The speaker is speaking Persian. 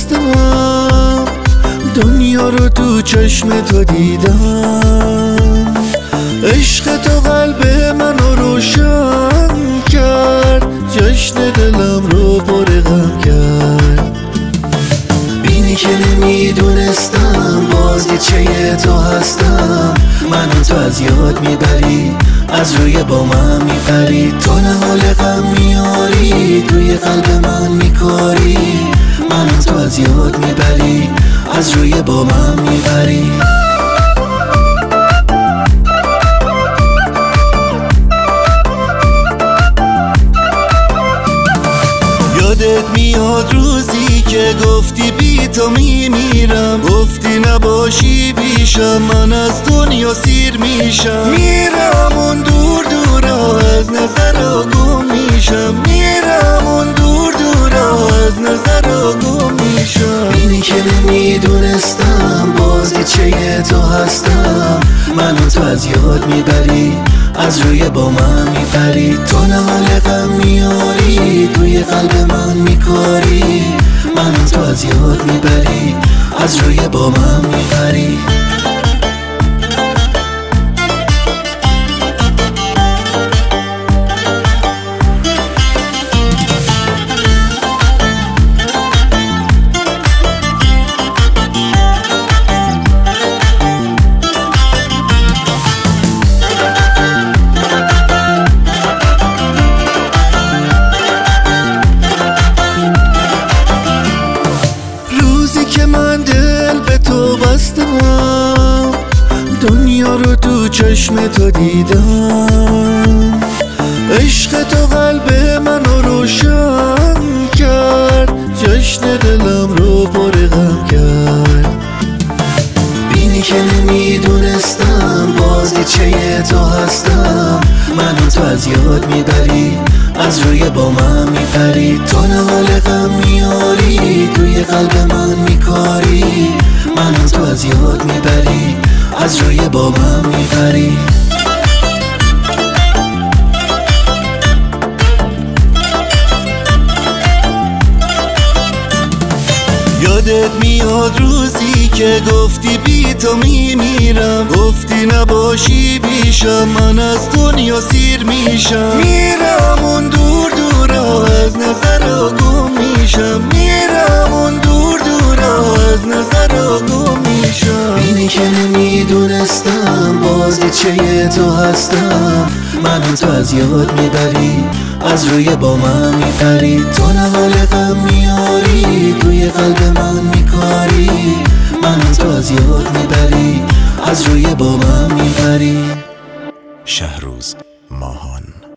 بستم، دنیا رو تو چشم تو دیدم. عشق تو قلب منو روشن کرد، جشن دلم رو پر غم کرد. بینی که نمیدونستم بازیچه تو هستم، منو تو از یاد میبری، از روی بامم میپری. تو نهال غم میاری، توی قلب من میکاری، منو تو از یاد میبری، از روی بامم میپری. یادت میاد روزی که گفتی بی تو میمیرم، گفتی نباشی بیشم من از دنیا سیر میشم. میرم اون دور دورا از نظر گم میشم، میرم اون دور دورا از نظر گم میشم. اینی که نمیدونستم بازیچه تو هستم، منو تو از یاد میبری، از روی با من میپری. تو نهال غم میاری، توی قلب من میکاری، منو تو از یاد میبری، از روی با من میپری. که من دل به تو بستم، دنیا رو تو چشم تو دیدم. عشق تو قلب منو روشن کرد، جشن دلم رو پر غم کرد. بینی که نمیدونستم بازیچه تو هستم، منو تو از یاد میبری، از روی با من میپری. تو نهال غم میاری، توی قلب من میکاری، منو تو از یاد میبری، از روی با من میپری. یادت میاد روزی که گفتی بی تو میمیرم، گفتی نباشی بیشم من از دنیا سیر میشم. میرم اون دور دورا از نظر گم میشم، میرم اون دور دورا از نظر گم میشم. اینی که نمیدونستم بازیچه تو هستم، منو تو از یاد میبری، از روی با من میپری. تو نهال غم میاری، توی قلب من میکاری، منو تو از یاد میبری، از روی با من میپری. شهروز ماهان.